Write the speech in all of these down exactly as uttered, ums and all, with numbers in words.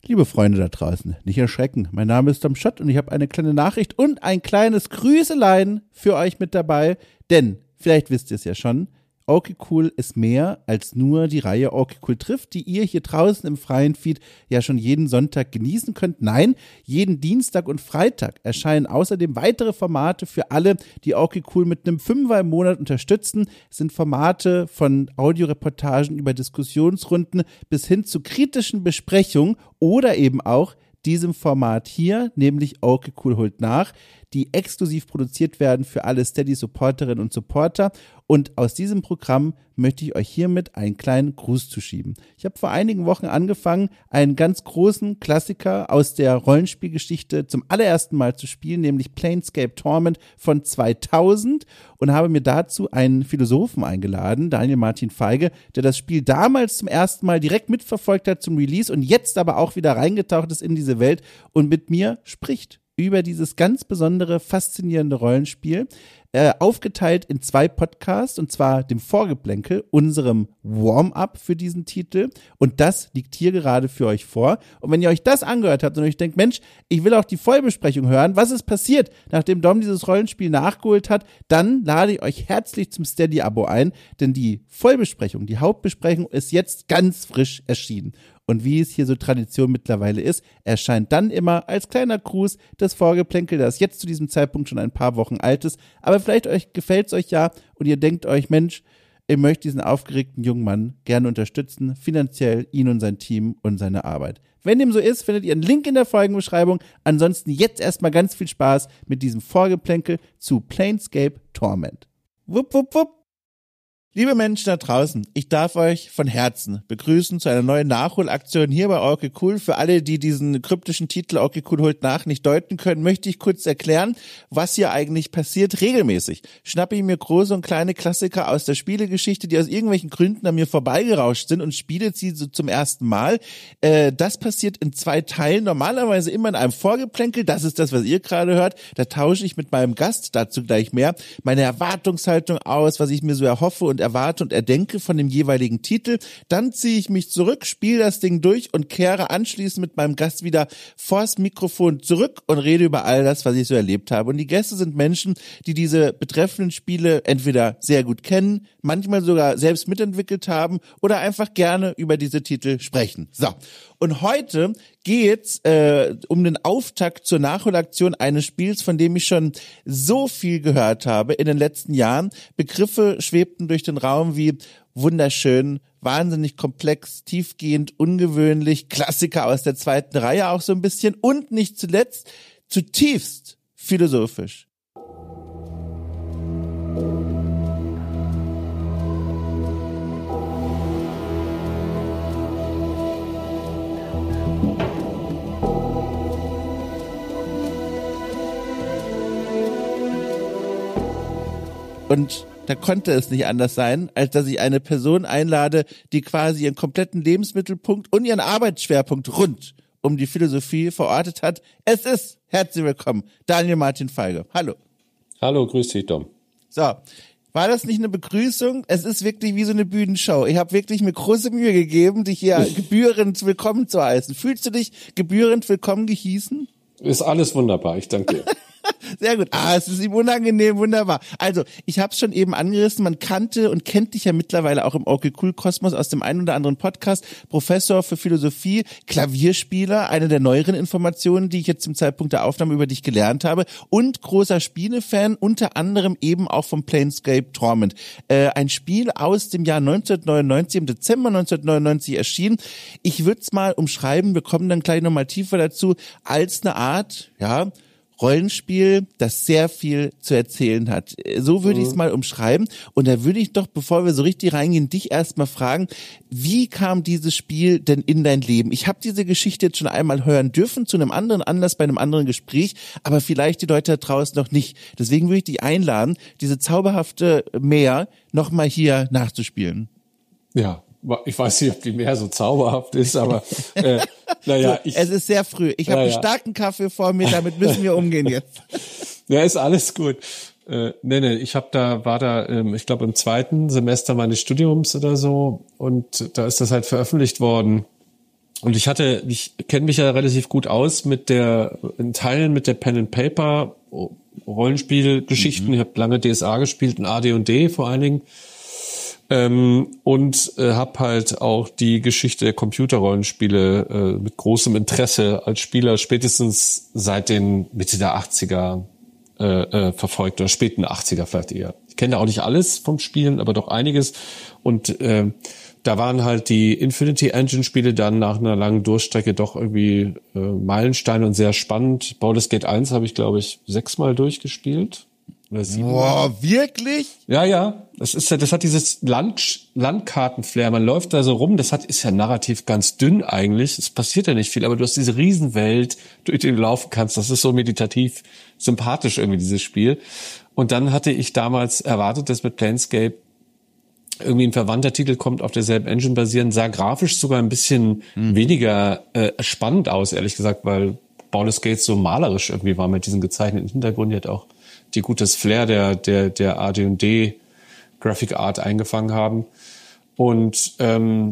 Liebe Freunde da draußen, nicht erschrecken. Mein Name ist Tom Schott und ich habe eine kleine Nachricht und ein kleines Grüßelein für euch mit dabei. Denn, vielleicht wisst ihr es ja schon, Okay Cool ist mehr als nur die Reihe Okay Cool trifft, die ihr hier draußen im freien Feed ja schon jeden Sonntag genießen könnt. Nein, jeden Dienstag und Freitag erscheinen außerdem weitere Formate für alle, die Okay Cool mit einem Fünfer im Monat unterstützen. Es sind Formate von Audioreportagen über Diskussionsrunden bis hin zu kritischen Besprechungen oder eben auch diesem Format hier, nämlich Okay Cool holt nach, die exklusiv produziert werden für alle Steady-Supporterinnen und Supporter. Und aus diesem Programm möchte ich euch hiermit einen kleinen Gruß zuschieben. Ich habe vor einigen Wochen angefangen, einen ganz großen Klassiker aus der Rollenspielgeschichte zum allerersten Mal zu spielen, nämlich Planescape Torment von zweitausend, und habe mir dazu einen Philosophen eingeladen, Daniel Martin Feige, der das Spiel damals zum ersten Mal direkt mitverfolgt hat zum Release und jetzt aber auch wieder reingetaucht ist in diese Welt und mit mir spricht über dieses ganz besondere, faszinierende Rollenspiel, äh, aufgeteilt in zwei Podcasts, und zwar dem Vorgeplänkel, unserem Warm-up für diesen Titel, und das liegt hier gerade für euch vor. Und wenn ihr euch das angehört habt und euch denkt, Mensch, ich will auch die Vollbesprechung hören, was ist passiert, nachdem Dom dieses Rollenspiel nachgeholt hat, dann lade ich euch herzlich zum Steady-Abo ein, denn die Vollbesprechung, die Hauptbesprechung ist jetzt ganz frisch erschienen. Und wie es hier so Tradition mittlerweile ist, erscheint dann immer als kleiner Gruß das Vorgeplänkel, das jetzt zu diesem Zeitpunkt schon ein paar Wochen alt ist. Aber vielleicht euch gefällt es euch ja und ihr denkt euch, Mensch, ich möchte diesen aufgeregten jungen Mann gerne unterstützen, finanziell ihn und sein Team und seine Arbeit. Wenn dem so ist, findet ihr einen Link in der Folgenbeschreibung. Ansonsten jetzt erstmal ganz viel Spaß mit diesem Vorgeplänkel zu Planescape Torment. Wupp, wupp, wupp. Liebe Menschen da draußen, ich darf euch von Herzen begrüßen zu einer neuen Nachholaktion hier bei Okay Cool. Für alle, die diesen kryptischen Titel Okay Cool holt nach nicht deuten können, möchte ich kurz erklären, was hier eigentlich passiert. Regelmäßig schnappe ich mir große und kleine Klassiker aus der Spielegeschichte, die aus irgendwelchen Gründen an mir vorbeigerauscht sind, und spiele sie so zum ersten Mal. Äh, das passiert in zwei Teilen, normalerweise immer in einem Vorgeplänkel. Das ist das, was ihr gerade hört. Da tausche ich mit meinem Gast, dazu gleich mehr, meine Erwartungshaltung aus, was ich mir so erhoffe und erwarte und erdenke von dem jeweiligen Titel. Dann ziehe ich mich zurück, spiele das Ding durch und kehre anschließend mit meinem Gast wieder vors Mikrofon zurück und rede über all das, was ich so erlebt habe. Und die Gäste sind Menschen, die diese betreffenden Spiele entweder sehr gut kennen, manchmal sogar selbst mitentwickelt haben oder einfach gerne über diese Titel sprechen. So, und heute geht's äh, um den Auftakt zur Nachholaktion eines Spiels, von dem ich schon so viel gehört habe in den letzten Jahren. Begriffe schwebten durch den Raum wie wunderschön, wahnsinnig komplex, tiefgehend, ungewöhnlich, Klassiker aus der zweiten Reihe auch so ein bisschen und nicht zuletzt zutiefst philosophisch. Und da konnte es nicht anders sein, als dass ich eine Person einlade, die quasi ihren kompletten Lebensmittelpunkt und ihren Arbeitsschwerpunkt rund um die Philosophie verortet hat. Es ist, herzlich willkommen, Daniel Martin Feige. Hallo. Hallo, grüß dich, Dom. So, war das nicht eine Begrüßung? Es ist wirklich wie so eine Bühnenshow. Ich habe wirklich mir große Mühe gegeben, dich hier gebührend willkommen zu heißen. Fühlst du dich gebührend willkommen gehießen? Ist alles wunderbar, ich danke dir. Sehr gut. Ah, es ist ihm unangenehm, wunderbar. Also, ich habe es schon eben angerissen, man kannte und kennt dich ja mittlerweile auch im Okay Cool Kosmos aus dem einen oder anderen Podcast. Professor für Philosophie, Klavierspieler, eine der neueren Informationen, die ich jetzt zum Zeitpunkt der Aufnahme über dich gelernt habe, und großer Spielefan, unter anderem eben auch vom Planescape Torment. Äh, ein Spiel aus dem Jahr neunzehnhundertneunundneunzig, im Dezember neunzehnhundertneunundneunzig erschienen. Ich würde es mal umschreiben, wir kommen dann gleich nochmal tiefer dazu, als eine Art, ja, Rollenspiel, das sehr viel zu erzählen hat. So würde ich es mal umschreiben. Und da würde ich doch, bevor wir so richtig reingehen, dich erstmal fragen, wie kam dieses Spiel denn in dein Leben? Ich habe diese Geschichte jetzt schon einmal hören dürfen, zu einem anderen Anlass, bei einem anderen Gespräch, aber vielleicht die Leute da draußen noch nicht. Deswegen würde ich dich einladen, diese zauberhafte Meer nochmal hier nachzuspielen. Ja, ich weiß nicht, ob die mehr so zauberhaft ist, aber äh, naja. So, ich, es ist sehr früh. Ich habe naja. einen starken Kaffee vor mir, damit müssen wir umgehen jetzt. Ja, ist alles gut. Äh, nee, nee, ich habe da, war da, ähm, ich glaube im zweiten Semester meines Studiums oder so, und da ist das halt veröffentlicht worden. Und ich hatte, ich kenne mich ja relativ gut aus mit der, in Teilen mit der Pen and Paper Rollenspielgeschichten. Mhm. Ich habe lange D S A gespielt, und A D und D vor allen Dingen. Ähm, und äh, habe halt auch die Geschichte der Computerrollenspiele äh, mit großem Interesse als Spieler spätestens seit den Mitte der achtziger äh, äh, verfolgt, oder späten achtziger vielleicht eher. Ich kenne da auch nicht alles vom Spielen, aber doch einiges. Und äh, da waren halt die Infinity Engine Spiele dann nach einer langen Durchstrecke doch irgendwie äh, Meilensteine und sehr spannend. Baldur's Gate eins habe ich, glaube ich, sechsmal durchgespielt. Oder Boah, wirklich? Ja, ja. Das ist ja, das hat dieses Land, Landkartenflair. Man läuft da so rum. Das hat, ist ja narrativ ganz dünn eigentlich. Es passiert ja nicht viel, aber du hast diese Riesenwelt, durch die du laufen kannst. Das ist so meditativ sympathisch irgendwie, dieses Spiel. Und dann hatte ich damals erwartet, dass mit Planescape irgendwie ein verwandter Titel kommt, auf derselben Engine basieren, sah grafisch sogar ein bisschen mhm. weniger äh, spannend aus, ehrlich gesagt, weil Baldur's Gate so malerisch irgendwie war mit diesem gezeichneten Hintergrund. Die hat auch die gutes Flair der der der A D und D Graphic Art eingefangen haben. Und ähm,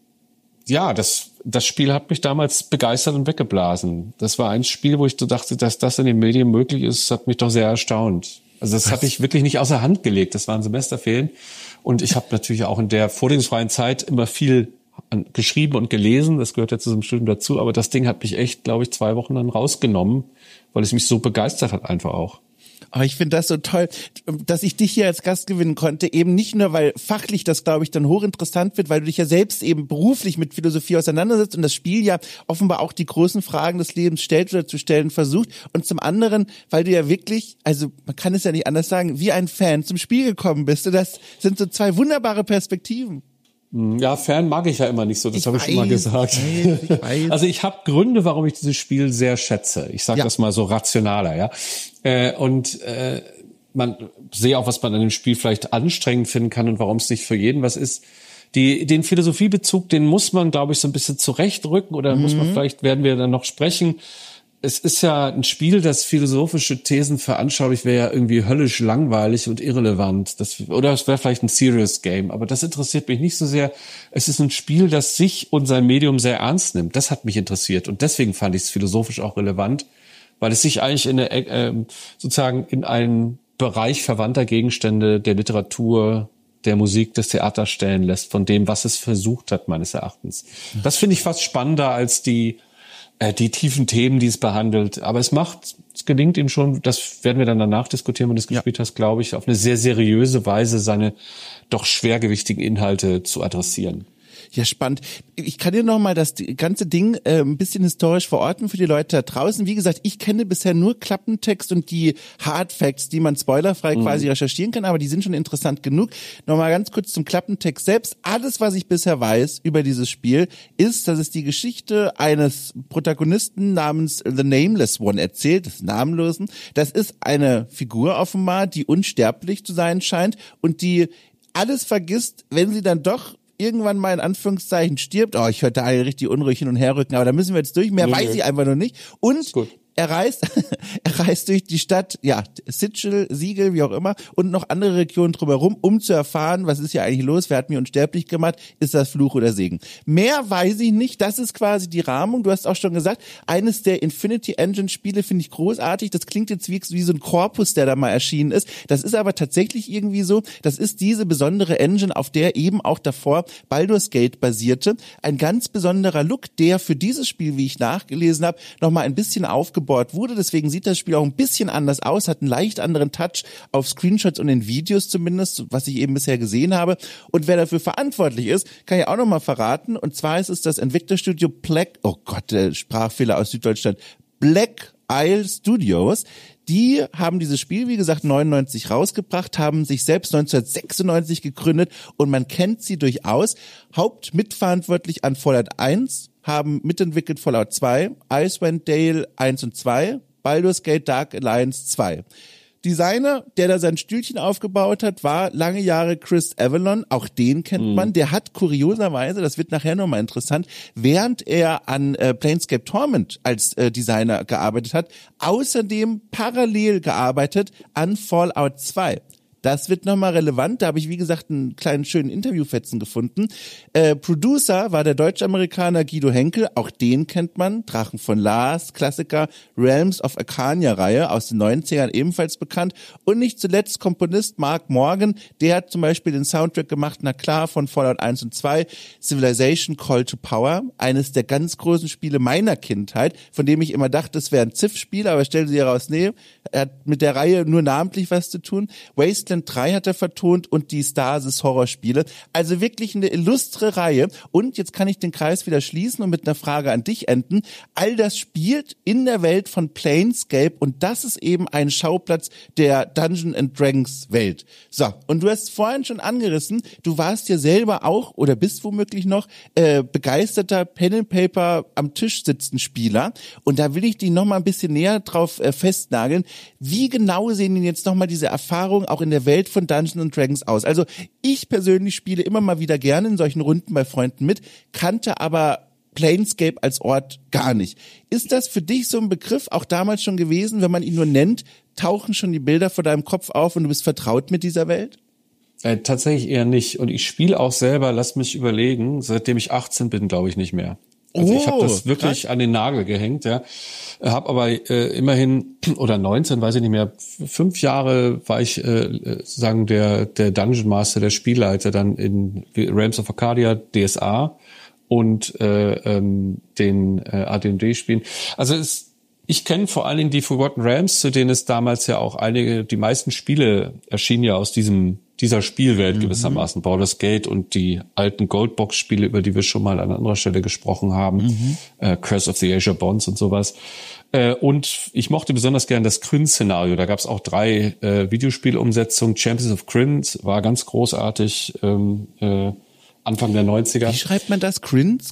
ja, das das Spiel hat mich damals begeistert und weggeblasen. Das war ein Spiel, wo ich so dachte, dass das in den Medien möglich ist, hat mich doch sehr erstaunt. Also das habe ich wirklich nicht außer Hand gelegt. Das waren Semesterferien. Und ich habe natürlich auch in der vorlesungsfreien Zeit immer viel geschrieben und gelesen. Das gehört ja zu so einem Studium dazu. Aber das Ding hat mich echt, glaube ich, zwei Wochen dann rausgenommen, weil es mich so begeistert hat einfach auch. Aber ich finde das so toll, dass ich dich hier als Gast gewinnen konnte, eben nicht nur, weil fachlich das, glaube ich, dann hochinteressant wird, weil du dich ja selbst eben beruflich mit Philosophie auseinandersetzt und das Spiel ja offenbar auch die großen Fragen des Lebens stellt oder zu stellen versucht, und zum anderen, weil du ja wirklich, also man kann es ja nicht anders sagen, wie ein Fan zum Spiel gekommen bist. Und das sind so zwei wunderbare Perspektiven. Ja, Fan mag ich ja immer nicht so, das habe ich schon mal gesagt. Ich weiß, ich weiß. Also ich habe Gründe, warum ich dieses Spiel sehr schätze. Ich sage ja. das mal so rationaler, ja. Äh, und äh, man sehe auch, was man an dem Spiel vielleicht anstrengend finden kann und warum es nicht für jeden was ist. Die, den Philosophiebezug, den muss man, glaube ich, so ein bisschen zurechtrücken, oder mhm. muss man vielleicht, werden wir dann noch sprechen. Es ist ja ein Spiel, das philosophische Thesen veranschaulicht, wäre ja irgendwie höllisch langweilig und irrelevant. Das, oder es wäre vielleicht ein Serious Game, aber das interessiert mich nicht so sehr. Es ist ein Spiel, das sich und sein Medium sehr ernst nimmt. Das hat mich interessiert und deswegen fand ich es philosophisch auch relevant, weil es sich eigentlich in eine, äh, sozusagen in einen Bereich verwandter Gegenstände der Literatur, der Musik, des Theaters stellen lässt, von dem, was es versucht hat, meines Erachtens. Das finde ich fast spannender als die die tiefen Themen, die es behandelt. Aber es macht, es gelingt ihm schon, das werden wir dann danach diskutieren, wenn du es gespielt ja. hast, glaube ich, auf eine sehr seriöse Weise seine doch schwergewichtigen Inhalte zu adressieren. Ja, spannend. Ich kann dir noch mal das ganze Ding äh, ein bisschen historisch verorten für die Leute da draußen. Wie gesagt, ich kenne bisher nur Klappentext und die Hard Facts, die man spoilerfrei mhm. quasi recherchieren kann, aber die sind schon interessant genug. Noch mal ganz kurz zum Klappentext selbst. Alles, was ich bisher weiß über dieses Spiel, ist, dass es die Geschichte eines Protagonisten namens The Nameless One erzählt, des Namenlosen. Das ist eine Figur offenbar, die unsterblich zu sein scheint und die alles vergisst, wenn sie dann doch irgendwann mal in Anführungszeichen stirbt. Oh, ich hörte alle richtig unruhig hin und her rücken, aber da müssen wir jetzt durch. Mehr nee, weiß nee. ich einfach noch nicht. Und er reist, er reist durch die Stadt, ja, Sigil, Siegel, wie auch immer, und noch andere Regionen drumherum, um zu erfahren, was ist hier eigentlich los, wer hat mich unsterblich gemacht, ist das Fluch oder Segen. Mehr weiß ich nicht, das ist quasi die Rahmung. Du hast auch schon gesagt, eines der Infinity Engine Spiele finde ich großartig, das klingt jetzt wie, wie so ein Korpus, der da mal erschienen ist. Das ist aber tatsächlich irgendwie so, das ist diese besondere Engine, auf der eben auch davor Baldur's Gate basierte. Ein ganz besonderer Look, der für dieses Spiel, wie ich nachgelesen habe, nochmal ein bisschen aufgebaut wurde. Deswegen sieht das Spiel auch ein bisschen anders aus, hat einen leicht anderen Touch auf Screenshots und in Videos zumindest, was ich eben bisher gesehen habe. Und wer dafür verantwortlich ist, kann ich auch nochmal verraten. Und zwar ist es das Entwicklerstudio Black, oh Gott, der Sprachfehler aus Süddeutschland, Black Isle Studios. Die haben dieses Spiel, wie gesagt, neunundneunzig rausgebracht, haben sich selbst neunzehnhundertsechsundneunzig gegründet und man kennt sie durchaus. Hauptmitverantwortlich an Fallout eins, haben mitentwickelt Fallout zwei, Icewind Dale eins und zwei, Baldur's Gate Dark Alliance zwei. Designer, der da sein Stühlchen aufgebaut hat, war lange Jahre Chris Avellone, auch den kennt mhm. man. Der hat kurioserweise, das wird nachher nochmal interessant, während er an äh, Planescape Torment als äh, Designer gearbeitet hat, außerdem parallel gearbeitet an Fallout zwei. Das wird nochmal relevant. Da habe ich, wie gesagt, einen kleinen schönen Interviewfetzen gefunden. Äh, Producer war der Deutsch-Amerikaner Guido Henkel. Auch den kennt man. Drachen von Lars, Klassiker, Realms of Arcania-Reihe aus den neunzigern ebenfalls bekannt. Und nicht zuletzt Komponist Mark Morgan. Der hat zum Beispiel den Soundtrack gemacht, na klar, von Fallout eins und zwei, Civilization Call to Power. Eines der ganz großen Spiele meiner Kindheit, von dem ich immer dachte, es wäre ein Civ-Spiel, aber stellte sich heraus, nee, er hat mit der Reihe nur namentlich was zu tun. Wasteland drei hat er vertont und die Stasis Horrorspiele. Also wirklich eine illustre Reihe. Und jetzt kann ich den Kreis wieder schließen und mit einer Frage an dich enden. All das spielt in der Welt von Planescape und das ist eben ein Schauplatz der Dungeons and Dragons Welt. So, und du hast vorhin schon angerissen, du warst ja selber auch oder bist womöglich noch äh, begeisterter Pen and Paper am Tisch sitzen Spieler. Und da will ich dich noch mal ein bisschen näher drauf äh, festnageln. Wie genau sehen denn jetzt noch mal diese Erfahrungen auch in der Welt von Dungeons and Dragons aus? Also ich persönlich spiele immer mal wieder gerne in solchen Runden bei Freunden mit, kannte aber Planescape als Ort gar nicht. Ist das für dich so ein Begriff auch damals schon gewesen, wenn man ihn nur nennt, tauchen schon die Bilder vor deinem Kopf auf und du bist vertraut mit dieser Welt? Äh, tatsächlich eher nicht. Und ich spiele auch selber, lass mich überlegen, seitdem ich achtzehn bin, glaube ich nicht mehr. Also oh, ich habe das wirklich krass an den Nagel gehängt, ja. Habe aber äh, immerhin, oder neunzehn, weiß ich nicht mehr, fünf Jahre war ich äh, sagen der der Dungeon Master, der Spielleiter dann in Realms of Arcadia, D S A und äh, ähm, den äh, A D und D-Spielen. Also es, ich kenne vor allen Dingen die Forgotten Realms, zu denen es damals ja auch einige, die meisten Spiele erschienen ja aus diesem dieser Spielwelt mhm. gewissermaßen, Baldur's Gate und die alten Goldbox-Spiele, über die wir schon mal an anderer Stelle gesprochen haben, mhm. äh, Curse of the Azure Bonds und sowas. Äh, und ich mochte besonders gern das Krynn-Szenario. Da gab es auch drei äh, Videospielumsetzungen. Champions of Krynn war ganz großartig, ähm, äh, Anfang der neunziger. Wie schreibt man das? Krynn?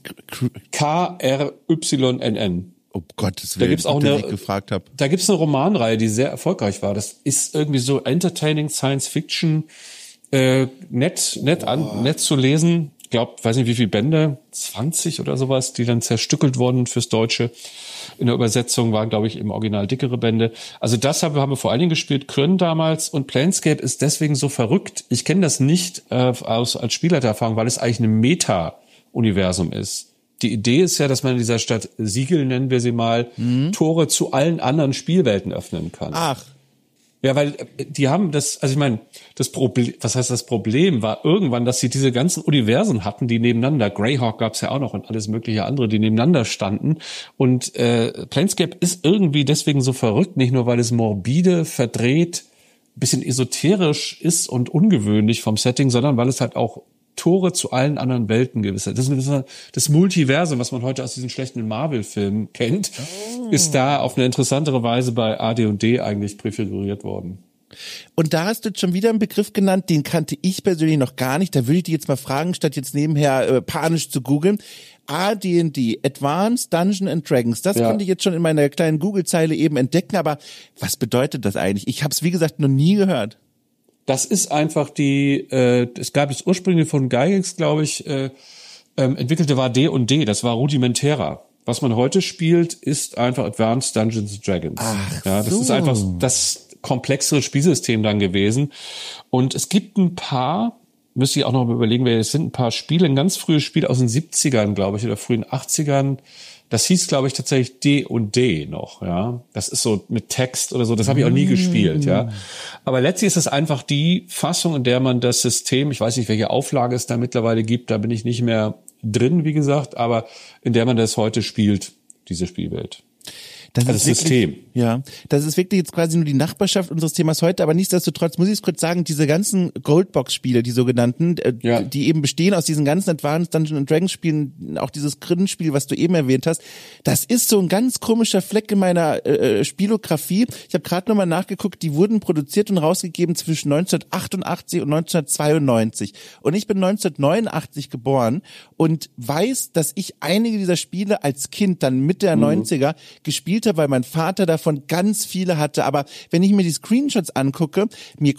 K R Y N N. Oh Gottes Willen, da gibt's auch eine, gefragt habe. Da gibt's eine Romanreihe, die sehr erfolgreich war. Das ist irgendwie so entertaining Science Fiction, äh, nett, nett an, nett zu lesen. Ich glaube, weiß nicht wie viele Bände, zwanzig oder sowas, die dann zerstückelt wurden fürs Deutsche. In der Übersetzung waren, glaube ich, im Original dickere Bände. Also das haben wir, haben wir vor allen Dingen gespielt, Krynn damals. Und Planescape ist deswegen so verrückt. Ich kenne das nicht äh, aus als Spielleitererfahrung, weil es eigentlich ein Meta-Universum ist. Die Idee ist ja, dass man in dieser Stadt Siegel, nennen wir sie mal, mhm. Tore zu allen anderen Spielwelten öffnen kann. Ach. Ja, weil die haben das, also ich meine, das Problem, was heißt das Problem, war irgendwann, dass sie diese ganzen Universen hatten, die nebeneinander, Greyhawk gab's ja auch noch und alles mögliche andere, die nebeneinander standen. Und äh, Planescape ist irgendwie deswegen so verrückt, nicht nur, weil es morbide, verdreht, bisschen esoterisch ist und ungewöhnlich vom Setting, sondern weil es halt auch Tore zu allen anderen Welten gewisse. Das ist das Multiversum, was man heute aus diesen schlechten Marvel-Filmen kennt, oh. ist da auf eine interessantere Weise bei A D und D eigentlich präfiguriert worden. Und da hast du schon wieder einen Begriff genannt, den kannte ich persönlich noch gar nicht. Da würde ich dich jetzt mal fragen, statt jetzt nebenher äh, panisch zu googeln. A D und D, Advanced Dungeons and Dragons, das ja. konnte ich jetzt schon in meiner kleinen Google-Zeile eben entdecken, aber was bedeutet das eigentlich? Ich habe es, wie gesagt, noch nie gehört. Das ist einfach die, äh, es gab es ursprünglich von Gygax, glaube ich, äh, ähm, entwickelte war D und D, das war rudimentärer. Was man heute spielt, ist einfach Advanced Dungeons and Dragons. Ach ja, das so. ist einfach das komplexere Spielsystem dann gewesen. Und es gibt ein paar, müsste ich auch noch mal überlegen, wer es sind, ein paar Spiele, ein ganz frühes Spiel aus den siebzigern, glaube ich, oder frühen achtzigern. Das hieß, glaube ich, tatsächlich D und D noch, ja. Das ist so mit Text oder so, das habe ich auch nie gespielt, ja. Aber letztlich ist es einfach die Fassung, in der man das System, ich weiß nicht, welche Auflage es da mittlerweile gibt, da bin ich nicht mehr drin, wie gesagt, aber in der man das heute spielt, diese Spielwelt. Das also ist das System. Wirklich, ja, das ist wirklich jetzt quasi nur die Nachbarschaft unseres Themas heute, aber nichtsdestotrotz muss ich es kurz sagen, diese ganzen Goldbox-Spiele, die sogenannten, äh, ja. die eben bestehen aus diesen ganzen Advanced Dungeons and Dragons Spielen, auch dieses Krynn-Spiel, was du eben erwähnt hast, das ist so ein ganz komischer Fleck in meiner äh, Spielografie. Ich habe gerade nochmal nachgeguckt, die wurden produziert und rausgegeben zwischen neunzehnhundertachtundachtzig und neunzehnhundertzweiundneunzig. Und ich bin neunzehnhundertneunundachtzig geboren und weiß, dass ich einige dieser Spiele als Kind dann Mitte der mhm. neunziger gespielt habe, weil mein Vater davon ganz viele hatte. Aber wenn ich mir die Screenshots angucke, mir kommt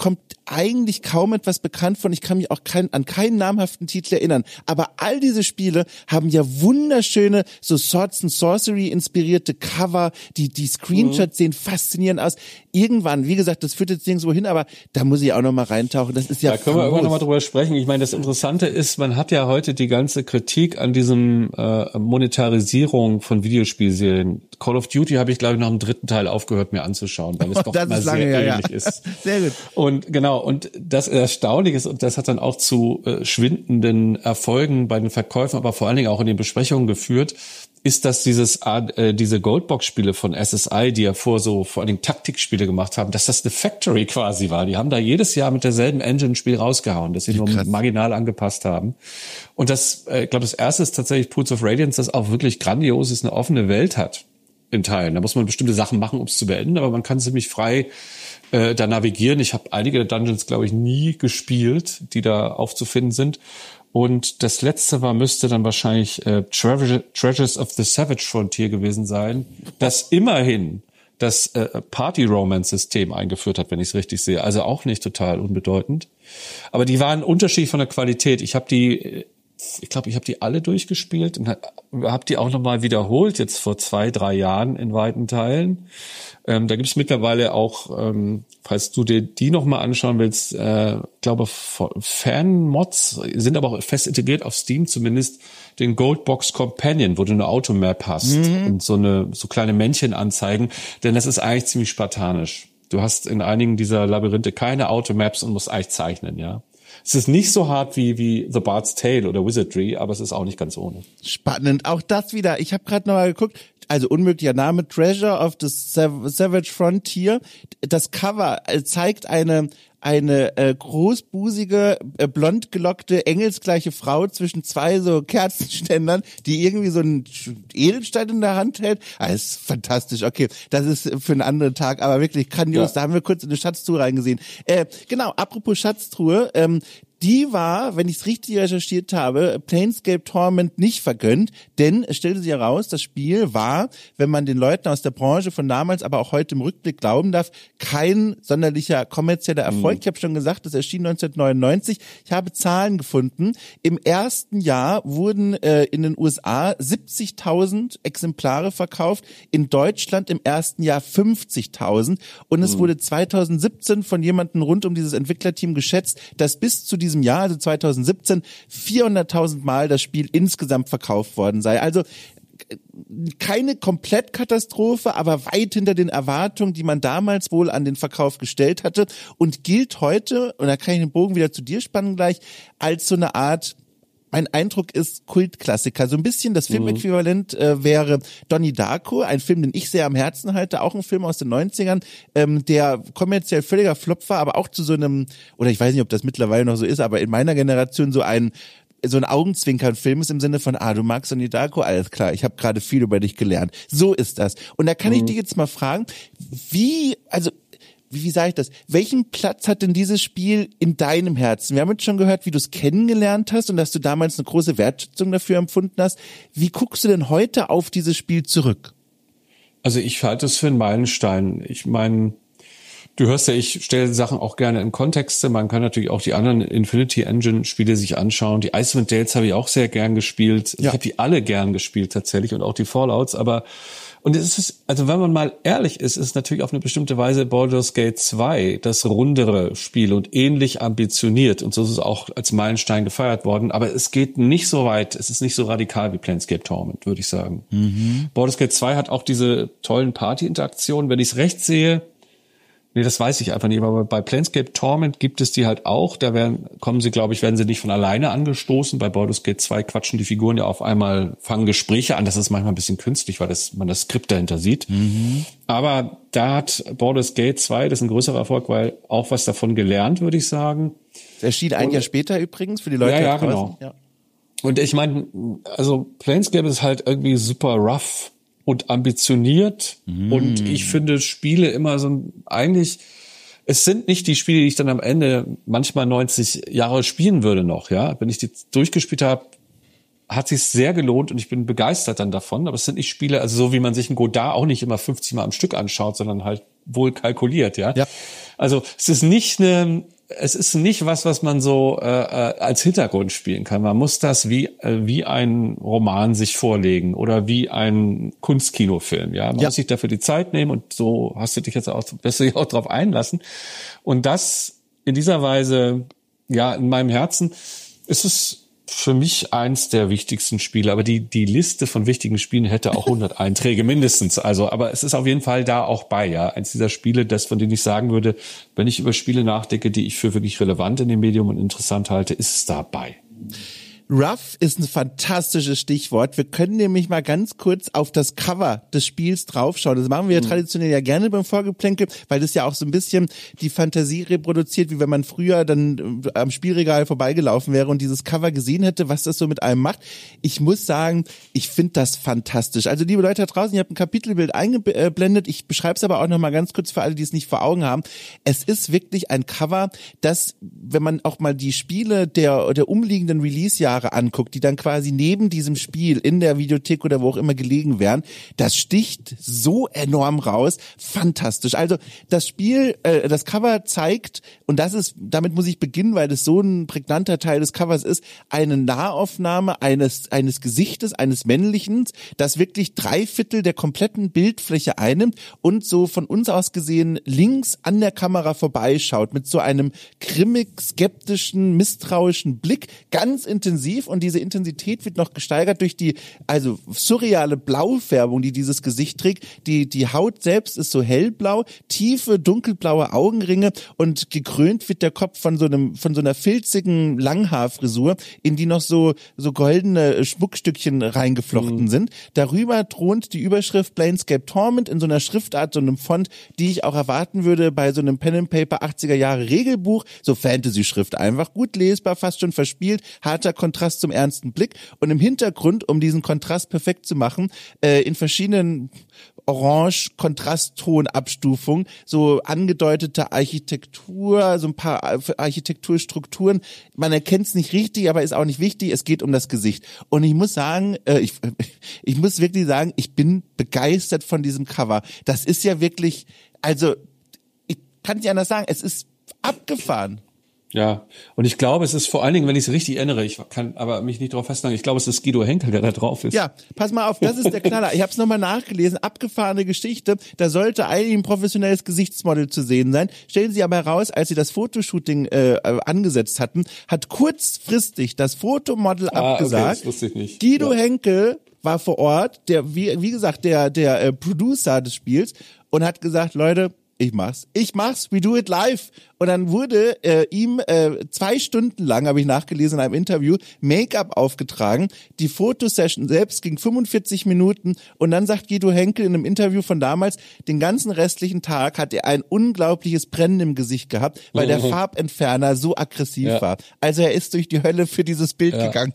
eigentlich kaum etwas bekannt von. Ich kann mich auch kein, an keinen namhaften Titel erinnern. Aber all diese Spiele haben ja wunderschöne, so Swords and Sorcery inspirierte Cover. Die, die Screenshots mhm. sehen faszinierend aus. Irgendwann, wie gesagt, das führt jetzt nirgendwo hin, aber da muss ich auch noch mal reintauchen. Das ist ja Da können wir irgendwann noch mal drüber sprechen. Ich meine, das Interessante ist, man hat ja heute die ganze Kritik an diesem äh, Monetarisierung von Videospielserien. Call of Duty habe ich, glaube ich, nach dem dritten Teil aufgehört, mir anzuschauen, weil es doch das immer ist lange, sehr ja, ähnlich ja. ist. Sehr gut. Und genau, und das Erstaunliche ist, und das hat dann auch zu äh, schwindenden Erfolgen bei den Verkäufen, aber vor allen Dingen auch in den Besprechungen geführt, ist, dass dieses äh, diese Goldbox-Spiele von S S I, die ja vor so vor allen Dingen Taktikspiele gemacht haben, dass das eine Factory quasi war. Die haben da jedes Jahr mit derselben Engine ein Spiel rausgehauen, das sie nur Krass. marginal angepasst haben. Und das, äh, ich glaube, das erste ist tatsächlich Pools of Radiance, das auch wirklich grandios ist, eine offene Welt hat in Teilen. Da muss man bestimmte Sachen machen, um es zu beenden, aber man kann ziemlich frei äh, da navigieren. Ich habe einige der Dungeons, glaube ich, nie gespielt, die da aufzufinden sind. Und das letzte war, müsste dann wahrscheinlich äh, Treasures of the Savage Frontier gewesen sein, das immerhin das äh, Party-Romance-System eingeführt hat, wenn ich es richtig sehe. Also auch nicht total unbedeutend. Aber die waren unterschiedlich von der Qualität. Ich habe die, ich glaube, ich habe die alle durchgespielt und habe die auch nochmal wiederholt, jetzt vor zwei, drei Jahren in weiten Teilen. Ähm, da gibt es mittlerweile auch, ähm, falls du dir die nochmal anschauen willst, äh, glaube Fan-Mods sind aber auch fest integriert auf Steam, zumindest den Goldbox Companion, wo du eine Automap hast mhm. und so eine so kleine Männchen anzeigen, denn das ist eigentlich ziemlich spartanisch. Du hast in einigen dieser Labyrinthe keine Automaps und musst eigentlich zeichnen, ja. Es ist nicht so hart wie wie The Bard's Tale oder Wizardry, aber es ist auch nicht ganz ohne. Spannend, auch das wieder. Ich habe gerade noch mal geguckt, also unmöglicher Name, Treasure of the Savage Frontier. Das Cover zeigt eine eine äh, großbusige, äh, blond gelockte, engelsgleiche Frau zwischen zwei so Kerzenständern, die irgendwie so einen Edelstein in der Hand hält. Ah, das ist fantastisch. Okay, das ist für einen anderen Tag, aber wirklich grandios. Ja. Da haben wir kurz in eine Schatztruhe reingesehen. Äh, genau, apropos Schatztruhe, ähm, die war, wenn ich es richtig recherchiert habe, Planescape Torment nicht vergönnt, denn es stellte sich heraus, das Spiel war, wenn man den Leuten aus der Branche von damals, aber auch heute im Rückblick glauben darf, kein sonderlicher kommerzieller Erfolg. Mhm. Ich habe schon gesagt, das erschien neunzehnhundertneunundneunzig. Ich habe Zahlen gefunden. Im ersten Jahr wurden äh, in den U S A siebzigtausend Exemplare verkauft, in Deutschland im ersten Jahr fünfzigtausend und es mhm. wurde zweitausendsiebzehn von jemandem rund um dieses Entwicklerteam geschätzt, dass bis zu diesem Jahr, also zweitausendsiebzehn, vierhunderttausend Mal das Spiel insgesamt verkauft worden sei. Also keine Komplettkatastrophe, aber weit hinter den Erwartungen, die man damals wohl an den Verkauf gestellt hatte und gilt heute, und da kann ich den Bogen wieder zu dir spannen gleich, als so eine Art, mein Eindruck ist Kultklassiker. So ein bisschen das Filmäquivalent äh, wäre Donnie Darko, ein Film, den ich sehr am Herzen halte, auch ein Film aus den neunzigern, ähm, der kommerziell völliger Flop war, aber auch zu so einem, oder ich weiß nicht, ob das mittlerweile noch so ist, aber in meiner Generation so ein so ein Augenzwinkern-Film ist im Sinne von, ah, du magst Donnie Darko, alles klar, ich habe gerade viel über dich gelernt. So ist das. Und da kann mhm. ich dich jetzt mal fragen, wie, also Wie, wie sage ich das? Welchen Platz hat denn dieses Spiel in deinem Herzen? Wir haben jetzt schon gehört, wie du es kennengelernt hast und dass du damals eine große Wertschätzung dafür empfunden hast. Wie guckst du denn heute auf dieses Spiel zurück? Also ich halte es für einen Meilenstein. Ich meine, du hörst ja, ich stelle Sachen auch gerne in Kontexte. Man kann natürlich auch die anderen Infinity Engine Spiele sich anschauen. Die Icewind Dales habe ich auch sehr gern gespielt. Ja. Ich habe die alle gern gespielt tatsächlich und auch die Fallouts, aber und es ist, also wenn man mal ehrlich ist, ist natürlich auf eine bestimmte Weise Baldur's Gate zwei das rundere Spiel und ähnlich ambitioniert. Und so ist es auch als Meilenstein gefeiert worden. Aber es geht nicht so weit, es ist nicht so radikal wie Planescape Torment, würde ich sagen. Mhm. Baldur's Gate zwei hat auch diese tollen Party-Interaktionen. Wenn ich es recht sehe, nee, das weiß ich einfach nicht, aber bei Planescape Torment gibt es die halt auch. Da werden, kommen sie, glaube ich, werden sie nicht von alleine angestoßen. Bei Baldur's Gate zwei quatschen die Figuren ja auf einmal, fangen Gespräche an. Das ist manchmal ein bisschen künstlich, weil das, man das Skript dahinter sieht. Mhm. Aber da hat Baldur's Gate zwei, das ist ein größerer Erfolg, weil auch was davon gelernt, würde ich sagen. Es erschien ein Jahr später übrigens für die Leute. Ja, ja, genau. Ja. Und ich meine, also Planescape ist halt irgendwie super rough und ambitioniert mm. und ich finde Spiele immer so eigentlich, es sind nicht die Spiele, die ich dann am Ende manchmal neunzig Jahre spielen würde noch, ja. Wenn ich die durchgespielt habe, hat sich sehr gelohnt und ich bin begeistert dann davon, aber es sind nicht Spiele, also so wie man sich ein Godard auch nicht immer fünfzig Mal am Stück anschaut, sondern halt wohl kalkuliert, ja. ja. Also es ist nicht eine es ist nicht was, was man so äh, als Hintergrund spielen kann. Man muss das wie äh, wie ein Roman sich vorlegen oder wie ein Kunstkinofilm. Ja, man ja. muss sich dafür die Zeit nehmen und so hast du dich jetzt auch besser auch drauf einlassen. Und das in dieser Weise, ja, in meinem Herzen ist es für mich eins der wichtigsten Spiele, aber die die Liste von wichtigen Spielen hätte auch hundert Einträge mindestens. Also, aber es ist auf jeden Fall da auch bei, ja, eins dieser Spiele, das von denen ich sagen würde, wenn ich über Spiele nachdenke, die ich für wirklich relevant in dem Medium und interessant halte, ist es dabei. Rough ist ein fantastisches Stichwort. Wir können nämlich mal ganz kurz auf das Cover des Spiels draufschauen. Das machen wir ja traditionell ja gerne beim Vorgeplänkel, weil das ja auch so ein bisschen die Fantasie reproduziert, wie wenn man früher dann am Spielregal vorbeigelaufen wäre und dieses Cover gesehen hätte, was das so mit einem macht. Ich muss sagen, ich finde das fantastisch. Also liebe Leute da draußen, ich habe ein Kapitelbild eingeblendet. Ich beschreibe es aber auch noch mal ganz kurz für alle, die es nicht vor Augen haben. Es ist wirklich ein Cover, das, wenn man auch mal die Spiele der, der umliegenden Release-Jahre anguckt, die dann quasi neben diesem Spiel in der Videothek oder wo auch immer gelegen wären, das sticht so enorm raus. Fantastisch. Also das Spiel, äh, das Cover zeigt, und das ist, damit muss ich beginnen, weil das so ein prägnanter Teil des Covers ist, eine Nahaufnahme eines, eines Gesichtes, eines männlichen, das wirklich drei Viertel der kompletten Bildfläche einnimmt und so von uns aus gesehen links an der Kamera vorbeischaut mit so einem grimmig, skeptischen, misstrauischen Blick, ganz intensiv. Und diese Intensität wird noch gesteigert durch die also surreale Blaufärbung, die dieses Gesicht trägt. Die die Haut selbst ist so hellblau, tiefe dunkelblaue Augenringe und gekrönt wird der Kopf von so einem von so einer filzigen Langhaarfrisur, in die noch so so goldene Schmuckstückchen reingeflochten mhm. sind. Darüber thront die Überschrift Planescape Torment in so einer Schriftart, so einem Font, die ich auch erwarten würde bei so einem Pen and Paper achtziger Jahre Regelbuch, so Fantasy-Schrift, einfach gut lesbar, fast schon verspielt, harter Kontrast zum ernsten Blick und im Hintergrund, um diesen Kontrast perfekt zu machen, äh, in verschiedenen Orange-Kontrastton-Abstufungen, so angedeutete Architektur, so ein paar Architekturstrukturen. Man erkennt es nicht richtig, aber ist auch nicht wichtig. Es geht um das Gesicht. Und ich muss sagen, äh, ich, ich muss wirklich sagen, ich bin begeistert von diesem Cover. Das ist ja wirklich, also ich kann nicht anders sagen, es ist abgefahren. Ja, und ich glaube, es ist vor allen Dingen, wenn ich es richtig erinnere, ich kann aber mich nicht darauf festnageln, ich glaube, es ist Guido Henkel, der da drauf ist. Ja, pass mal auf, das ist der Knaller. Ich habe es nochmal nachgelesen, abgefahrene Geschichte, da sollte eigentlich ein professionelles Gesichtsmodel zu sehen sein. Stellen Sie aber heraus, als Sie das Fotoshooting äh, angesetzt hatten, hat kurzfristig das Fotomodel ah, abgesagt. Okay, das wusste ich nicht. Guido ja. Henkel war vor Ort, der wie, wie gesagt, der, der äh, Producer des Spiels und hat gesagt, Leute, ich mach's. Ich mach's. We do it live. Und dann wurde äh, ihm äh, zwei Stunden lang, habe ich nachgelesen in einem Interview, Make-up aufgetragen. Die Fotosession selbst ging fünfundvierzig Minuten. Und dann sagt Guido Henkel in einem Interview von damals, den ganzen restlichen Tag hat er ein unglaubliches Brennen im Gesicht gehabt, weil der Farbentferner so aggressiv ja. war. Also er ist durch die Hölle für dieses Bild ja. gegangen.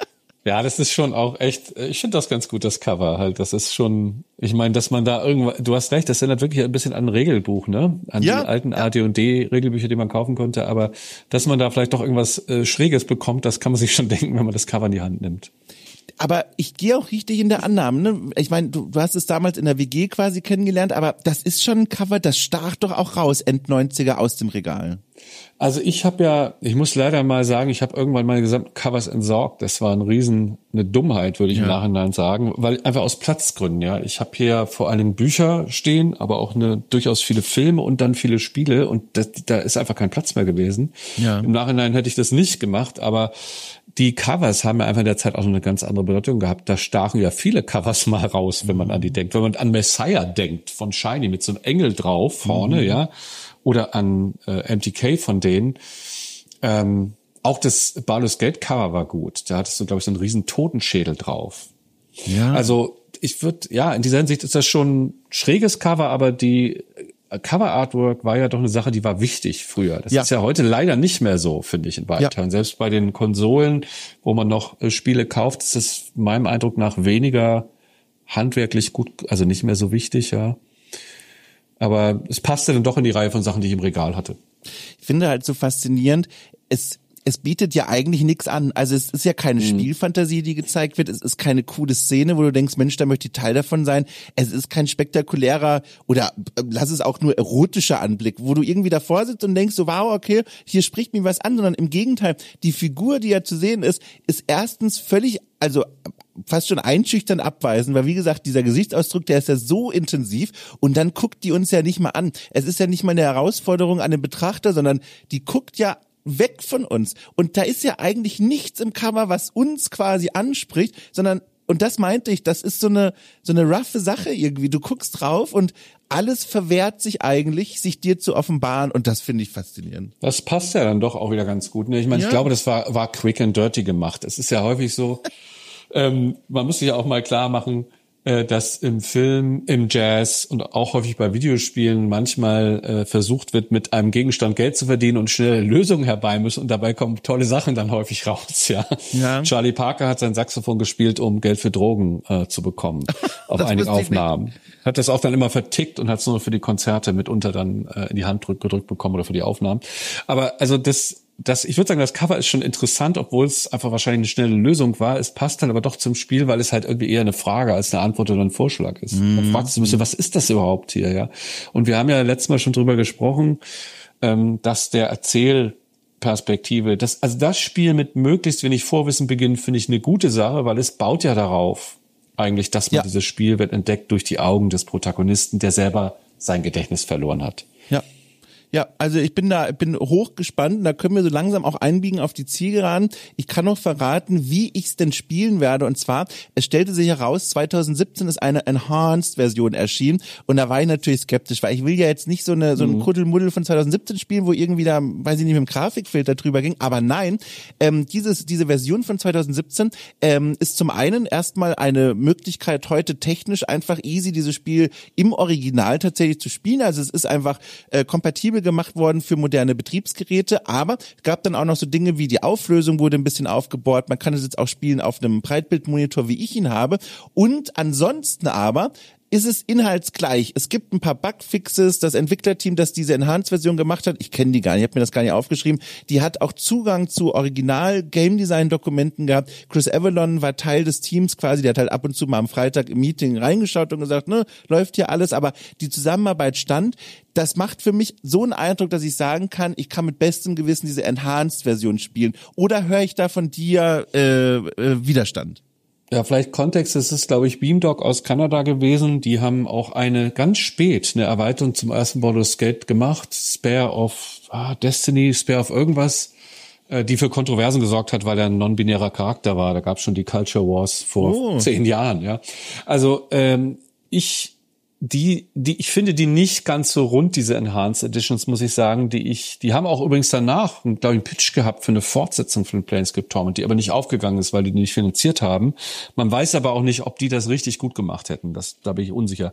Ja, das ist schon auch echt, ich finde das ganz gut, das Cover halt. Das ist schon, ich meine, dass man da irgendwas, du hast recht, das erinnert wirklich ein bisschen an ein Regelbuch, ne? An ja, die alten ja. A D und D-Regelbücher, die man kaufen konnte. Aber dass man da vielleicht doch irgendwas äh, Schräges bekommt, das kann man sich schon denken, wenn man das Cover in die Hand nimmt. Aber ich gehe auch richtig in der Annahme, ne? Ich meine, du, du hast es damals in der W G quasi kennengelernt, aber das ist schon ein Cover, das stach doch auch raus, End-neunziger aus dem Regal. Also ich habe ja, ich muss leider mal sagen, ich habe irgendwann meine gesamten Covers entsorgt. Das war ein Riesen, eine Dummheit, würde ich ja. im Nachhinein sagen, weil einfach aus Platzgründen, ja. Ich habe hier vor allen Dingen Bücher stehen, aber auch eine durchaus viele Filme und dann viele Spiele und das, da ist einfach kein Platz mehr gewesen. Ja. Im Nachhinein hätte ich das nicht gemacht, aber die Covers haben ja einfach in der Zeit auch eine ganz andere Bedeutung gehabt. Da stachen ja viele Covers mal raus, wenn man an die denkt. Wenn man an Messiah denkt von Shiny mit so einem Engel drauf vorne, mhm. ja. Oder an äh, M T K von denen. Ähm, auch das Baldur's Gate Cover war gut. Da hattest du, glaube ich, so einen riesen Totenschädel drauf. Ja. Also ich würde, ja, in dieser Hinsicht ist das schon ein schräges Cover, aber die Cover Artwork war ja doch eine Sache, die war wichtig früher. Das ja. ist ja heute leider nicht mehr so, finde ich, in weiten Teilen. Ja. Selbst bei den Konsolen, wo man noch äh, Spiele kauft, ist es meinem Eindruck nach weniger handwerklich gut, also nicht mehr so wichtig, ja. Aber es passte dann doch in die Reihe von Sachen, die ich im Regal hatte. Ich finde halt so faszinierend, es es bietet ja eigentlich nichts an. Also es ist ja keine mhm. Spielfantasie, die gezeigt wird. Es ist keine coole Szene, wo du denkst, Mensch, da möchte ich Teil davon sein. Es ist kein spektakulärer oder äh, lass es auch nur erotischer Anblick, wo du irgendwie davor sitzt und denkst so, wow, okay, hier spricht mir was an, sondern im Gegenteil, die Figur, die ja zu sehen ist, ist erstens völlig, also fast schon einschüchtern abweisen, weil wie gesagt, dieser Gesichtsausdruck, der ist ja so intensiv und dann guckt die uns ja nicht mal an. Es ist ja nicht mal eine Herausforderung an den Betrachter, sondern die guckt ja weg von uns. Und da ist ja eigentlich nichts im Cover, was uns quasi anspricht, sondern, und das meinte ich, das ist so eine, so eine roughe Sache irgendwie. Du guckst drauf und alles verwehrt sich eigentlich, sich dir zu offenbaren, und das finde ich faszinierend. Das passt ja dann doch auch wieder ganz gut. Ne? Ich meine, ja. ich glaube, das war, war quick and dirty gemacht. Es ist ja häufig so, ähm, man muss sich ja auch mal klar machen, äh, dass im Film, im Jazz und auch häufig bei Videospielen manchmal äh, versucht wird, mit einem Gegenstand Geld zu verdienen und schnelle Lösungen herbei müssen, und dabei kommen tolle Sachen dann häufig raus. Ja, ja. Charlie Parker hat sein Saxophon gespielt, um Geld für Drogen äh, zu bekommen auf einigen Aufnahmen. Hat das auch dann immer vertickt und hat es nur für die Konzerte mitunter dann äh, in die Hand drück, gedrückt bekommen oder für die Aufnahmen. Aber also das Das, ich würde sagen, das Cover ist schon interessant, obwohl es einfach wahrscheinlich eine schnelle Lösung war. Es passt dann aber doch zum Spiel, weil es halt irgendwie eher eine Frage als eine Antwort oder ein Vorschlag ist. Mm. Man fragt sich ein bisschen, was ist das überhaupt hier, ja? Und wir haben ja letztes Mal schon drüber gesprochen, ähm, dass der Erzählperspektive, das, also das Spiel mit möglichst wenig Vorwissen beginnt, finde ich eine gute Sache, weil es baut ja darauf eigentlich, dass man ja. dieses Spiel wird entdeckt durch die Augen des Protagonisten, der selber sein Gedächtnis verloren hat. Ja. Ja, also ich bin da, bin hochgespannt. Da können wir so langsam auch einbiegen auf die Zielgeraden. Ich kann noch verraten, wie ich es denn spielen werde. Und zwar, es stellte sich heraus, zwanzig siebzehn ist eine Enhanced-Version erschienen. Und da war ich natürlich skeptisch, weil ich will ja jetzt nicht so eine so ein mhm. Kuddelmuddel von zwanzig siebzehn spielen, wo irgendwie da, weiß ich nicht, mit dem Grafikfilter drüber ging. Aber nein, ähm, dieses diese Version von zwanzig siebzehn ähm, ist zum einen erstmal eine Möglichkeit, heute technisch einfach easy dieses Spiel im Original tatsächlich zu spielen. Also es ist einfach äh, kompatibel gemacht worden für moderne Betriebsgeräte, aber es gab dann auch noch so Dinge wie die Auflösung wurde ein bisschen aufgebohrt, man kann es jetzt auch spielen auf einem Breitbildmonitor, wie ich ihn habe, und ansonsten aber ist es inhaltsgleich. Es gibt ein paar Bugfixes. Das Entwicklerteam, das diese Enhanced-Version gemacht hat, ich kenne die gar nicht, ich habe mir das gar nicht aufgeschrieben, die hat auch Zugang zu Original-Game-Design-Dokumenten gehabt. Chris Avalon war Teil des Teams quasi, der hat halt ab und zu mal am Freitag im Meeting reingeschaut und gesagt, ne, läuft hier alles, aber die Zusammenarbeit stand. Das macht für mich so einen Eindruck, dass ich sagen kann, ich kann mit bestem Gewissen diese Enhanced-Version spielen. Oder höre ich da von dir äh, äh, Widerstand? Ja, vielleicht Kontext, es ist, glaube ich, Beamdog aus Kanada gewesen. Die haben auch eine ganz spät eine Erweiterung zum ersten Baldur's Gate gemacht. Spare of ah, Destiny, Spare of irgendwas, äh, die für Kontroversen gesorgt hat, weil er ein non-binärer Charakter war. Da gab es schon die Culture Wars vor oh. zehn Jahren. Ja, also ähm, ich die die ich finde die nicht ganz so rund, diese Enhanced Editions, muss ich sagen, die ich die haben auch übrigens danach, glaube ich, einen Pitch gehabt für eine Fortsetzung von Planescape Torment, die aber nicht aufgegangen ist, weil die die nicht finanziert haben. Man weiß aber auch nicht, ob die das richtig gut gemacht hätten. Das da bin ich unsicher.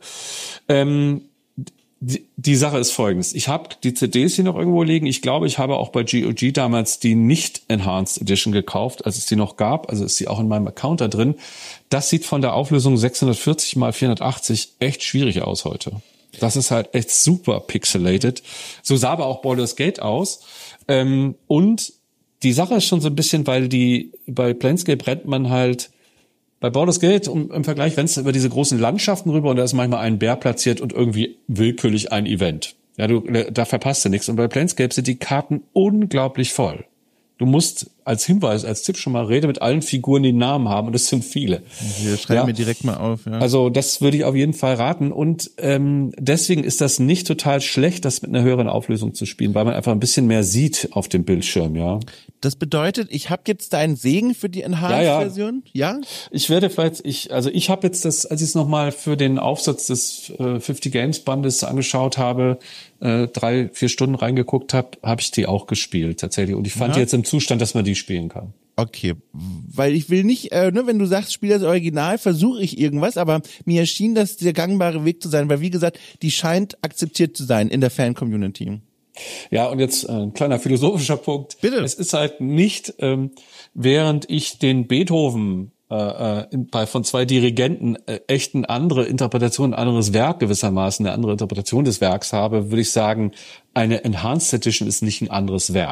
Ähm, die, die Sache ist folgendes. Ich habe die C Ds hier noch irgendwo liegen. Ich glaube, ich habe auch bei G O G damals die nicht Enhanced Edition gekauft, als es die noch gab. Also ist sie auch in meinem Account da drin. Das sieht von der Auflösung sechshundertvierzig mal vierhundertachtzig echt schwierig aus heute. Das ist halt echt super pixelated. So sah aber auch Baldur's Gate aus. Ähm, und die Sache ist schon so ein bisschen, weil die bei Planescape rennt man halt bei Baldur's Gate um, im Vergleich rennst du über diese großen Landschaften rüber und da ist manchmal ein Bär platziert und irgendwie willkürlich ein Event. Ja, du, da verpasst du nichts. Und bei Planescape sind die Karten unglaublich voll. Du musst als Hinweis, als Tipp schon mal, rede mit allen Figuren, die einen Namen haben, und das sind viele. Wir schreiben ja. mir direkt mal auf. Ja. Also das würde ich auf jeden Fall raten, und ähm, deswegen ist das nicht total schlecht, das mit einer höheren Auflösung zu spielen, weil man einfach ein bisschen mehr sieht auf dem Bildschirm, ja. Das bedeutet, ich habe jetzt deinen Segen für die Enhanced-Version? Ja, ja. ja? Ich werde vielleicht, ich also ich habe jetzt das, als ich es nochmal für den Aufsatz des äh, fünfzig Games Bandes angeschaut habe, äh, drei, vier Stunden reingeguckt habe, habe ich die auch gespielt tatsächlich. Und ich fand ja. die jetzt im Zustand, dass man die spielen kann. Okay, weil ich will nicht, äh, ne, wenn du sagst, spiel das Original, versuche ich irgendwas, aber mir erschien das der gangbare Weg zu sein, weil wie gesagt, die scheint akzeptiert zu sein in der Fan-Community. Ja, und jetzt äh, ein kleiner philosophischer Punkt. Bitte. Es ist halt nicht, ähm, während ich den Beethoven äh, in, bei von zwei Dirigenten äh, echt eine andere Interpretation, ein anderes Werk gewissermaßen, eine andere Interpretation des Werks habe, würde ich sagen, eine Enhanced Edition ist nicht ein anderes Werk.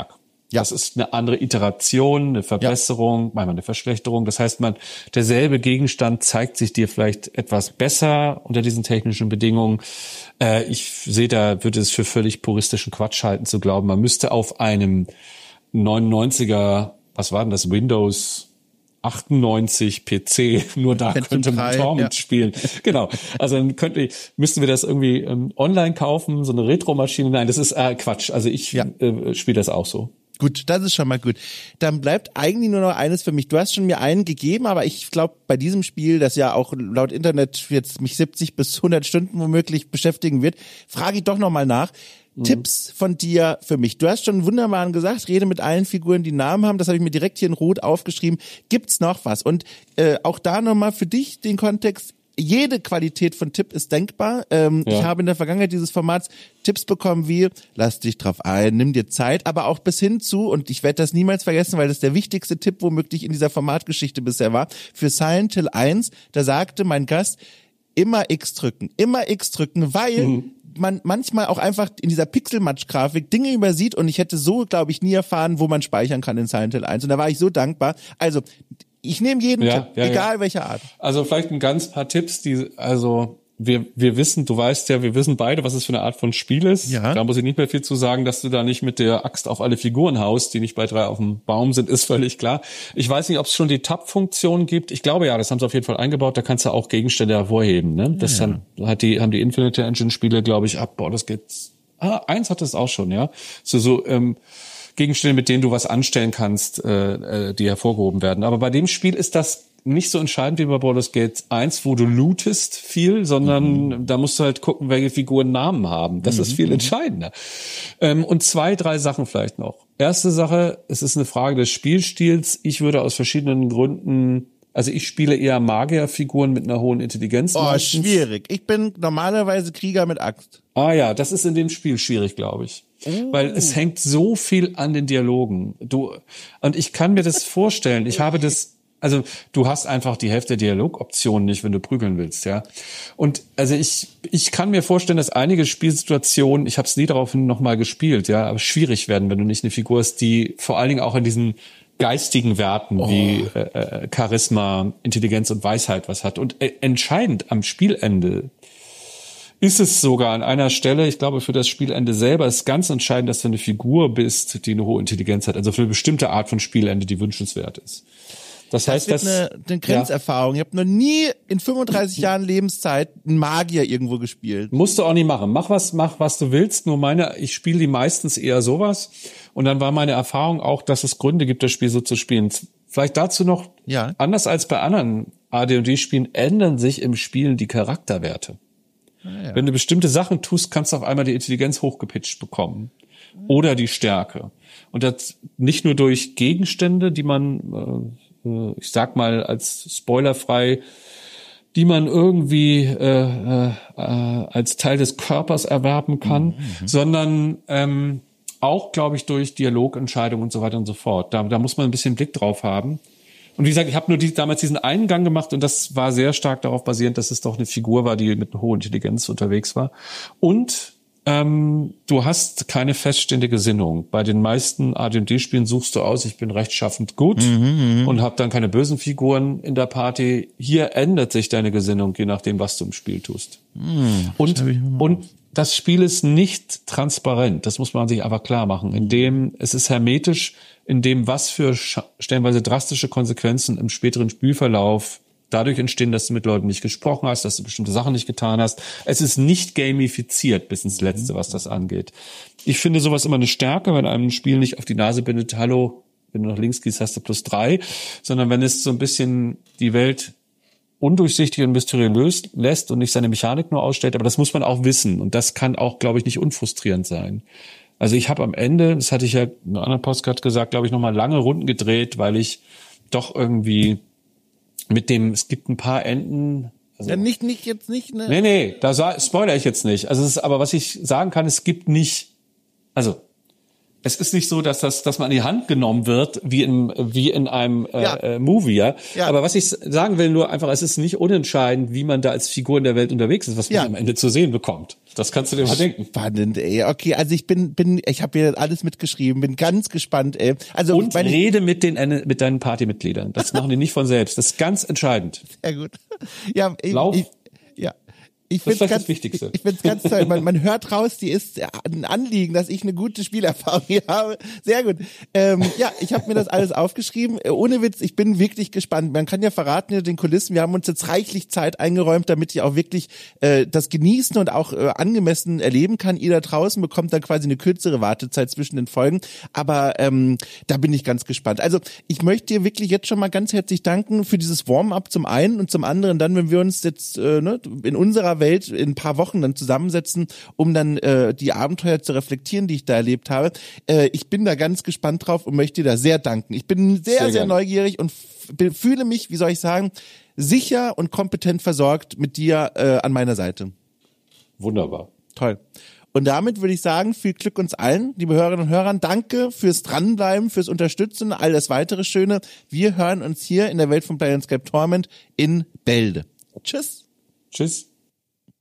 Ja. Das ist eine andere Iteration, eine Verbesserung, ja. manchmal eine Verschlechterung. Das heißt, man, derselbe Gegenstand zeigt sich dir vielleicht etwas besser unter diesen technischen Bedingungen. Äh, ich sehe, da würde es für völlig puristischen Quatsch halten zu glauben, man müsste auf einem neunundneunziger, was war denn das, Windows achtundneunzig P C, nur da Pentium könnte man drei, Torment ja. spielen. Genau. Also dann könnte, müssten wir das irgendwie ähm, online kaufen, so eine Retro-Maschine. Nein, das ist äh, Quatsch. Also ich Ja. äh, spiele das auch so. Gut, das ist schon mal gut. Dann bleibt eigentlich nur noch eines für mich. Du hast schon mir einen gegeben, aber ich glaube, bei diesem Spiel, das ja auch laut Internet jetzt mich siebzig bis hundert Stunden womöglich beschäftigen wird, frage ich doch noch mal nach. Mhm. Tipps von dir für mich. Du hast schon wunderbar gesagt, rede mit allen Figuren, die Namen haben. Das habe ich mir direkt hier in Rot aufgeschrieben. Gibt's noch was? Und äh, auch da nochmal für dich den Kontext. Jede Qualität von Tipp ist denkbar. Ähm, ja. Ich habe in der Vergangenheit dieses Formats Tipps bekommen wie, lass dich drauf ein, nimm dir Zeit, aber auch bis hin zu, und ich werde das niemals vergessen, weil das der wichtigste Tipp womöglich in dieser Formatgeschichte bisher war, für Silent Hill eins, da sagte mein Gast, immer X drücken, immer X drücken, weil mhm. man manchmal auch einfach in dieser Pixelmatch-Grafik Dinge übersieht und ich hätte so, glaube ich, nie erfahren, wo man speichern kann in Silent Hill eins und da war ich so dankbar. Also, ich nehme jeden ja, Tipp, ja, egal ja. welcher Art. Also vielleicht ein ganz paar Tipps, die, also wir wir wissen, du weißt ja, wir wissen beide, was es für eine Art von Spiel ist. Ja. Da muss ich nicht mehr viel zu sagen, dass du da nicht mit der Axt auf alle Figuren haust, die nicht bei drei auf dem Baum sind, ist völlig klar. Ich weiß nicht, ob es schon die Tab-Funktion gibt. Ich glaube ja, das haben sie auf jeden Fall eingebaut. Da kannst du auch Gegenstände hervorheben. Ne? Das ja. haben, hat die, haben die Infinite Engine-Spiele, glaube ich, ab. Boah, das geht. Ah, eins hat es auch schon, ja. So, so, ähm, Gegenstände, mit denen du was anstellen kannst, äh, die hervorgehoben werden. Aber bei dem Spiel ist das nicht so entscheidend wie bei Baldur's Gate eins, wo du lootest viel, sondern mhm. da musst du halt gucken, welche Figuren Namen haben. Das mhm. ist viel entscheidender. Ähm, und zwei, drei Sachen vielleicht noch. Erste Sache, es ist eine Frage des Spielstils. Ich würde aus verschiedenen Gründen, also ich spiele eher Magierfiguren mit einer hohen Intelligenz. Oh, meistens. Schwierig. Ich bin normalerweise Krieger mit Axt. Ah ja, das ist in dem Spiel schwierig, glaube ich. Oh. Weil es hängt so viel an den Dialogen. Du, und ich kann mir das vorstellen. Ich habe das, also du hast einfach die Hälfte der Dialogoptionen nicht, wenn du prügeln willst, ja. Und also ich, ich kann mir vorstellen, dass einige Spielsituationen, ich habe es nie daraufhin nochmal gespielt, ja, aber schwierig werden, wenn du nicht eine Figur hast, die vor allen Dingen auch in diesen geistigen Werten oh. wie äh, Charisma, Intelligenz und Weisheit was hat. Und äh, entscheidend am Spielende ist es sogar an einer Stelle, ich glaube, für das Spielende selber ist ganz entscheidend, dass du eine Figur bist, die eine hohe Intelligenz hat. Also für eine bestimmte Art von Spielende, die wünschenswert ist. Das, das heißt, wird dass eine, eine Grenzerfahrung. Ja. Ich habe noch nie in fünfunddreißig Jahren Lebenszeit einen Magier irgendwo gespielt. Musst du auch nicht machen. Mach was, mach was du willst. Nur meine, ich spiele die meistens eher sowas. Und dann war meine Erfahrung auch, dass es Gründe gibt, das Spiel so zu spielen. Vielleicht dazu noch, ja. anders als bei anderen A D und D-Spielen ändern sich im Spielen die Charakterwerte. Ah, ja. Wenn du bestimmte Sachen tust, kannst du auf einmal die Intelligenz hochgepitcht bekommen. Oder die Stärke. Und das nicht nur durch Gegenstände, die man, äh, ich sag mal als spoilerfrei, die man irgendwie äh, äh, als Teil des Körpers erwerben kann, mhm. sondern ähm, auch, glaube ich, durch Dialogentscheidungen und so weiter und so fort. Da, da muss man ein bisschen Blick drauf haben. Und wie gesagt, ich habe nur die, damals diesen einen Gang gemacht und das war sehr stark darauf basierend, dass es doch eine Figur war, die mit einer hohen Intelligenz unterwegs war. Und ähm, du hast keine feststehende Gesinnung. Bei den meisten A D und D-Spielen suchst du aus, ich bin rechtschaffend gut mhm, und habe dann keine bösen Figuren in der Party. Hier ändert sich deine Gesinnung, je nachdem, was du im Spiel tust. Mhm, und und das Spiel ist nicht transparent, das muss man sich aber klar machen. Indem es ist hermetisch, in dem was für stellenweise drastische Konsequenzen im späteren Spielverlauf dadurch entstehen, dass du mit Leuten nicht gesprochen hast, dass du bestimmte Sachen nicht getan hast. Es ist nicht gamifiziert bis ins Letzte, was das angeht. Ich finde sowas immer eine Stärke, wenn einem ein Spiel nicht auf die Nase bindet, hallo, wenn du nach links gehst, hast du plus drei, sondern wenn es so ein bisschen die Welt undurchsichtig und mysteriös lässt und nicht seine Mechanik nur ausstellt, aber das muss man auch wissen und das kann auch, glaube ich, nicht unfrustrierend sein. Also ich habe am Ende, das hatte ich ja in einem anderen Podcast gesagt, glaube ich, nochmal lange Runden gedreht, weil ich doch irgendwie mit dem, es gibt ein paar Enden. Also, ja, nicht, nicht jetzt nicht, ne? Nee, nee, da spoilere ich jetzt nicht. Also es ist, aber was ich sagen kann, es gibt nicht, also es ist nicht so, dass das, dass man an die Hand genommen wird, wie in, wie in einem äh, ja. äh, Movie, ja? ja. Aber was ich sagen will, nur einfach, es ist nicht unentscheidend, wie man da als Figur in der Welt unterwegs ist, was man ja. am Ende zu sehen bekommt. Das kannst du dir mal denken. Spannend, ey. Okay, also ich bin, bin, ich habe hier alles mitgeschrieben, bin ganz gespannt, ey. Also und meine, rede mit den, mit deinen Partymitgliedern. Das machen die nicht von selbst. Das ist ganz entscheidend. Sehr gut. Ja, ich, Lauf. Ich, ja. Ich das ist ganz, das Wichtigste. Ich, ich finde es ganz toll. Man, man hört raus, die ist ein Anliegen, dass ich eine gute Spielerfahrung hier habe. Sehr gut. Ähm, ja, ich habe mir das alles aufgeschrieben. Ohne Witz, ich bin wirklich gespannt. Man kann ja verraten hinter den Kulissen, wir haben uns jetzt reichlich Zeit eingeräumt, damit ich auch wirklich äh, das genießen und auch äh, angemessen erleben kann. Ihr da draußen bekommt dann quasi eine kürzere Wartezeit zwischen den Folgen. Aber ähm, da bin ich ganz gespannt. Also ich möchte dir wirklich jetzt schon mal ganz herzlich danken für dieses Warm-up zum einen und zum anderen dann, wenn wir uns jetzt äh, ne, in unserer Welt in ein paar Wochen dann zusammensetzen, um dann äh, die Abenteuer zu reflektieren, die ich da erlebt habe. Äh, ich bin da ganz gespannt drauf und möchte dir da sehr danken. Ich bin sehr, sehr, sehr neugierig und f- fühle mich, wie soll ich sagen, sicher und kompetent versorgt mit dir äh, an meiner Seite. Wunderbar. Toll. Und damit würde ich sagen, viel Glück uns allen, liebe Hörerinnen und Hörer. Danke fürs Dranbleiben, fürs Unterstützen, all das weitere Schöne. Wir hören uns hier in der Welt von Planescape Torment in Bälde. Tschüss. Tschüss.